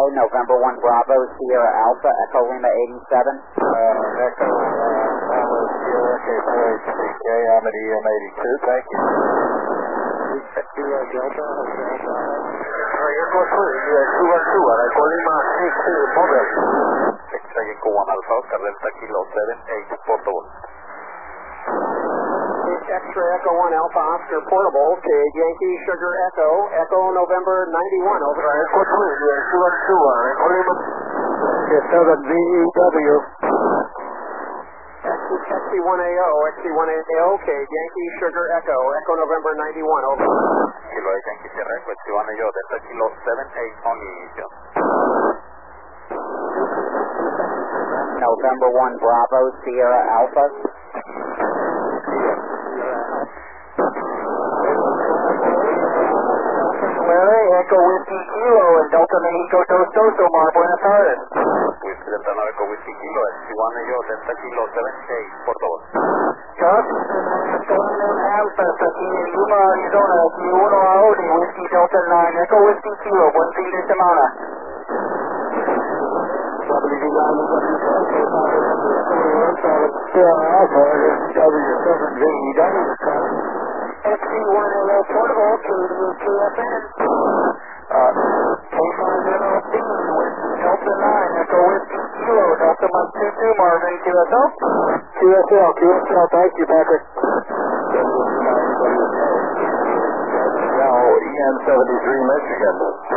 November 1 Bravo, Sierra Alpha, Echo Lima 87. Echo Bravo, Sierra, KPHPK, I'm at EM 82, thank you. Sierra Delta, Echo 212, Echo Lima 62, mobile. Echo 1 Alpha, Oscar Delta Kilo 78, portable. X-ray Echo 1 Alpha Oscar portable to Yankee Sugar Echo, Echo November 91, over. Echo 212, Echo Lima 7 VEW. XC1AO, XC1AO, okay, Yankee Sugar Echo, Echo November 91, over. Kilo Yankee Sierra Echo, XC1AO, Delta Kilo 78, only initial. November 1 Bravo, Sierra Alpha. Echo Whiskey Kilo and Delta Mexico Dos Dos, Omar, buenas tardes. Whiskey Delta 9 Echo Whiskey Kilo, XC1AO, Delta Kilo 78, por favor. Chuck, Hamfest, aquí en Yuma, Arizona, Q1 Audi, Whiskey Delta 9, Echo Whiskey Kilo, buen fin de semana. XC1AO portable to QFN. K5NLC with Delta 9, Echo Whiskey Kilo, Delta Mike 22, Marvin, QSL. QSL, thank you, Patrick. Now, EN73, Michigan.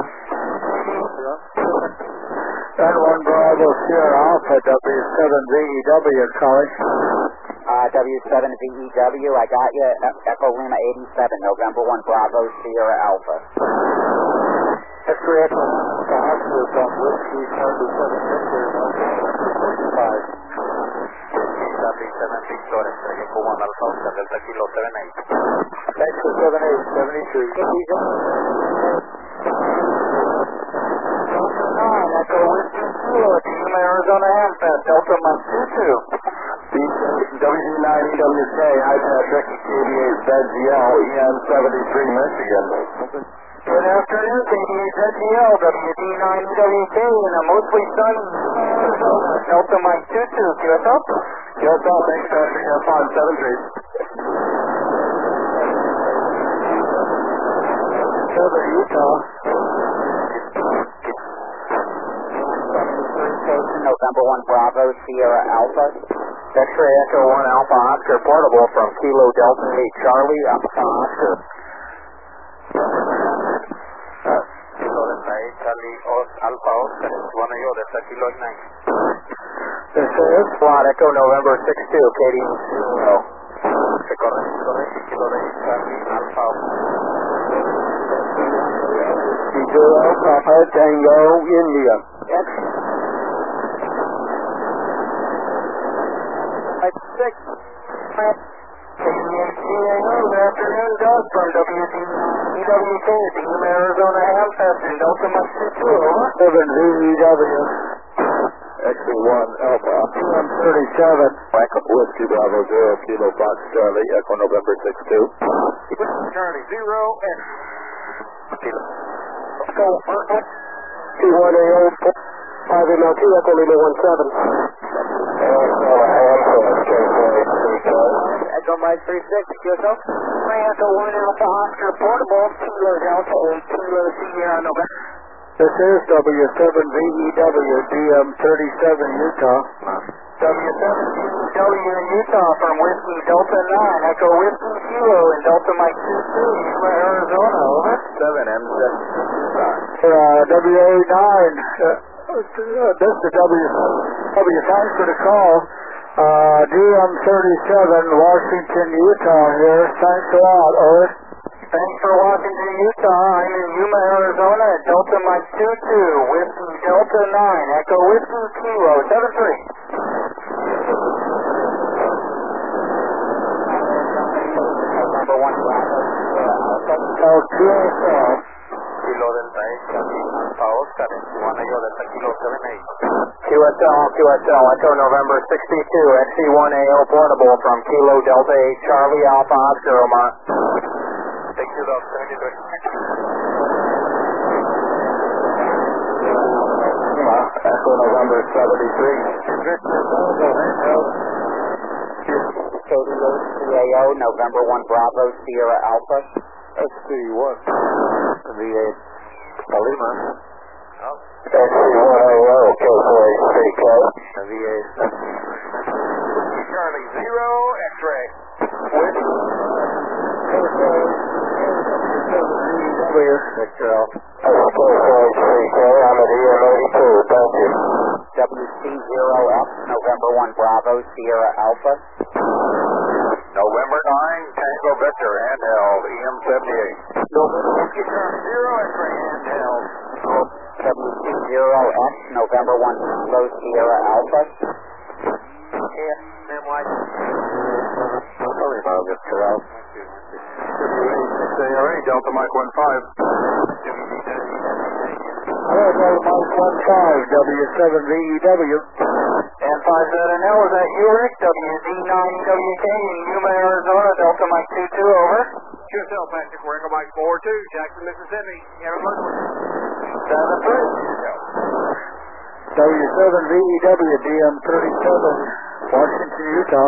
N1 Bravo Sierra Alpha, W7VEW, calling. W7VEW, I got you. Echo Lima 87, November 1 Bravo, Sierra Alpha. X-ray Echo Alpha Oscar from Whiskey 77 Victor, 5. 77 Victor, Echo 1 Alpha, Oscar Delta Kilo 78. Thanks for 78, 73. Echo Whiskey Kilo, Team Arizona Hamfest, Delta Mike 22. WD9EWK, hi Patrick, KD8 ZGL, EN73, Michigan. Good afternoon, KD8 ZGL, WD9EWK, in a mostly sunny Arizona, Delta Mike 22, QSL? QSL, thanks Patrick, have fun, 7-3. Silver, Utah. November 1 Bravo, Sierra Alpha. X-ray Echo 1 Alpha Oscar portable from Kilo Delta 8 Charlie Alpha Oscar. Kilo Delta 8 Charlie Alpha Oscar, XC1AO, Delta Kilo 9. This is Slot Echo November 62, Katie. Correcto, Kilo Delta 8 Charlie Alpha Oscar. Kilo Alpha Tango India. X. 6. Good afternoon, Doug from WDWK, Team Arizona Hamfest in Delta Mike 22. 7VEW. XC1 Alpha, EM37. Echo Whiskey Bravo 0, Kilo Fox Charlie, Echo November 62. Charlie 0, and Kilo. Echo T1AO 5ML2, Echo Lima 17. Echo Mike 36, QSL. Echo 1 Alpha Oscar portable, Kilo Delta 8, Kilo Sierra November. This is W7VEW, DM37 Utah. W7VEW in Utah from Whiskey Delta 9, Echo Whiskey Kilo and Delta Mike 22, Yuma, Arizona, over. 7M7. WA9, this is W, thanks for the call. DM37, Washington, Utah here. Thanks a lot, over. Thanks for Washington, Utah. I'm in Yuma, Arizona at Delta Mike 22, Whiskey Delta 9, Echo Whiskey Kilo 73. November 1 Bravo, Sierra Alpha. QSL. Kilo Delta 8 Charlie Alpha Oscar, XC1AO, Delta Kilo 78. QSL, Echo November 62, XC1AO portable from Kilo Delta 8 Charlie Alpha Oscar, Omar. Thank you, Doc, 73. Lima, Echo November 73. Victor Bravo handheld. Katie CAO, November 1 Bravo, Sierra Alpha. SC1. VA Lima. SC100, K4HCK. VA Charlie 0, X-ray. Victor Alpha. K4HCK, I'm at EM82, thank you. WC0F, November 1 Bravo, Sierra Alpha. November 9, Tango Victor, handheld, EM78. Whiskey Charlie 0, X-ray, handheld. WC0F, November 1 Bravo, Sierra Alpha. KMY. Lima, Victor Alpha. WA6ARA, Delta Mike 15. Hello, Delta Mike 15, W7VEW. And 5ZNL, is that you, Rick? WD9WK in Yuma, Arizona, Delta Mike 22, over. QSL, Patrick, Echo Mike 42, Jackson, Mississippi. You have a good one. 7-3. W7VEW, DM37, Washington, Utah.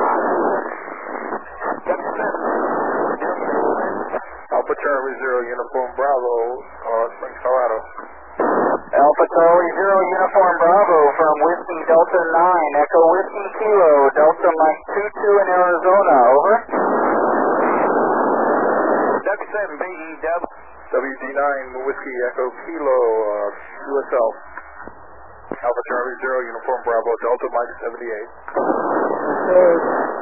Alpha Charlie 0, Uniform Bravo, Springs, Colorado. Alpha Charlie 0, Uniform Bravo from Whiskey Delta 9, Echo Whiskey Kilo, Delta Mike 22 in Arizona, over. W7VEW. WD9, Whiskey Echo Kilo, USL. Alpha Charlie 0, Uniform Bravo, Delta Mike 78.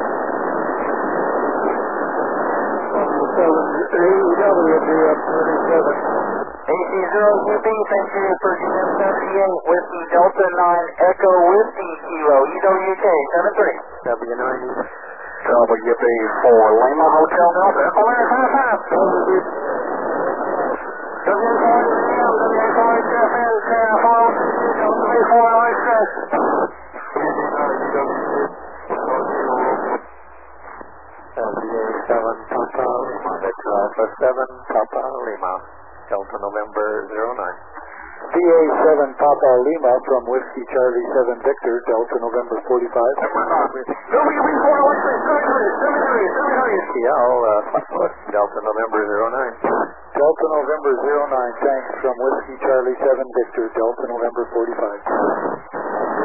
AC0UB, thank you for GM78, Whiskey Delta 9, Echo Whiskey Kilo, EWK, 7-3. W90. WB4, Lima Hotel Delta, Echo Winner 5-5. WA4HFN, San Juan, Delta B4, WA7 Papa Lima, Victor Alpha 7 Papa Lima, Delta November 09. VA7 Papa Lima from Whiskey Charlie 7 Victor, Delta November 45. WB4 Delta November 09. Delta November 09, thanks from Whiskey Charlie 7 Victor, Delta November 45.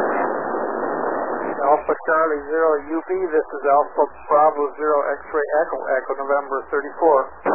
Alpha Charlie 0 UB, this is Alpha Bravo 0 X-ray Echo, Echo November 34.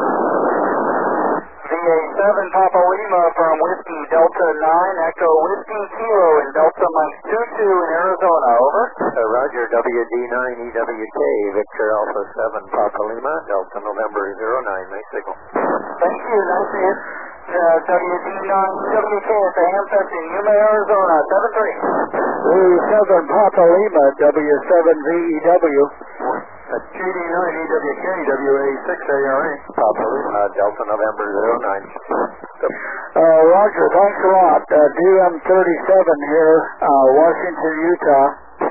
VA7 Papa Lima from Whiskey Delta 9, Echo Whiskey Kilo in Delta Mike 22 in Arizona, over. Roger, WD9 EWK, Victor Alpha 7 Papa Lima, Delta November 09, nice signal. Thank you, nice to hear. WD9 EWK at the Hampton in Yuma, Arizona, 7-3. V7 Papa Lima, W7VEW. GD9 EWK, WA6ARA. Papa Lima, Delta November 09. Roger, thanks a lot. DM37 here, Washington, Utah.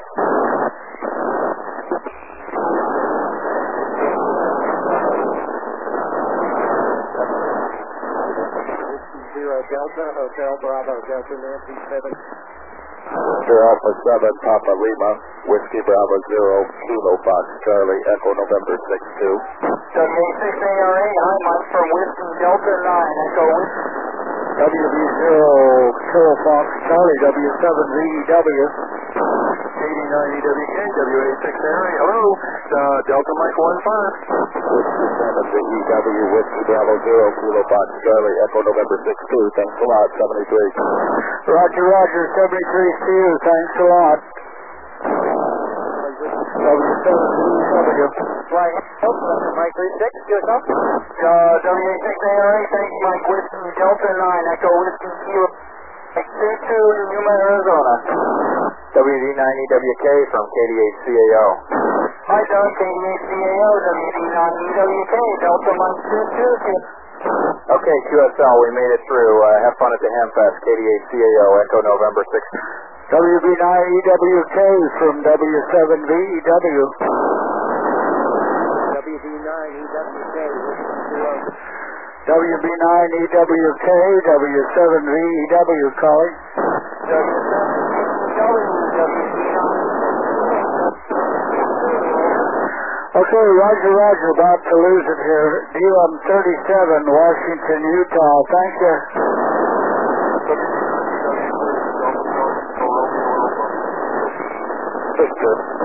Delta, Hotel Bravo, Delta Nancy 7. Victor Alpha 7 Papa Lima, Whiskey Bravo 0, Kilo Fox Charlie, Echo November 62. WA6ARA, hi Mike from Whiskey Delta 9, Echo Whiskey. WB0 Kilo Fox Charlie, W7VEW. 89 EWK, WA6ARA, hello, Delta Mike 15. Whiskey 7VEW, Whiskey Bravo 0, Kilo Fox Charlie, Echo November 62. Thanks a lot, 73. Roger, Roger, 73 to you, thanks a lot. W7VEW. Right, Mike 36, yourself. WA6ARA, thanks Mike Whiskey Delta 9, Echo Whiskey Kilo. 22 in Yuma, Arizona. WD9 EWK from KD8CAO. Hi, Doug, KD8CAO, WD9 EWK, Delta Mike 22. Okay, QSL, we made it through. Have fun at the Hamfest, KD8CAO, Echo November 6. WB9 EWK from W7VEW. WD9 EWK, WB9 EWK, W7VEW calling. Okay, roger, roger. About to lose it here. DLM-37, Washington, Utah. Thank you. That's good.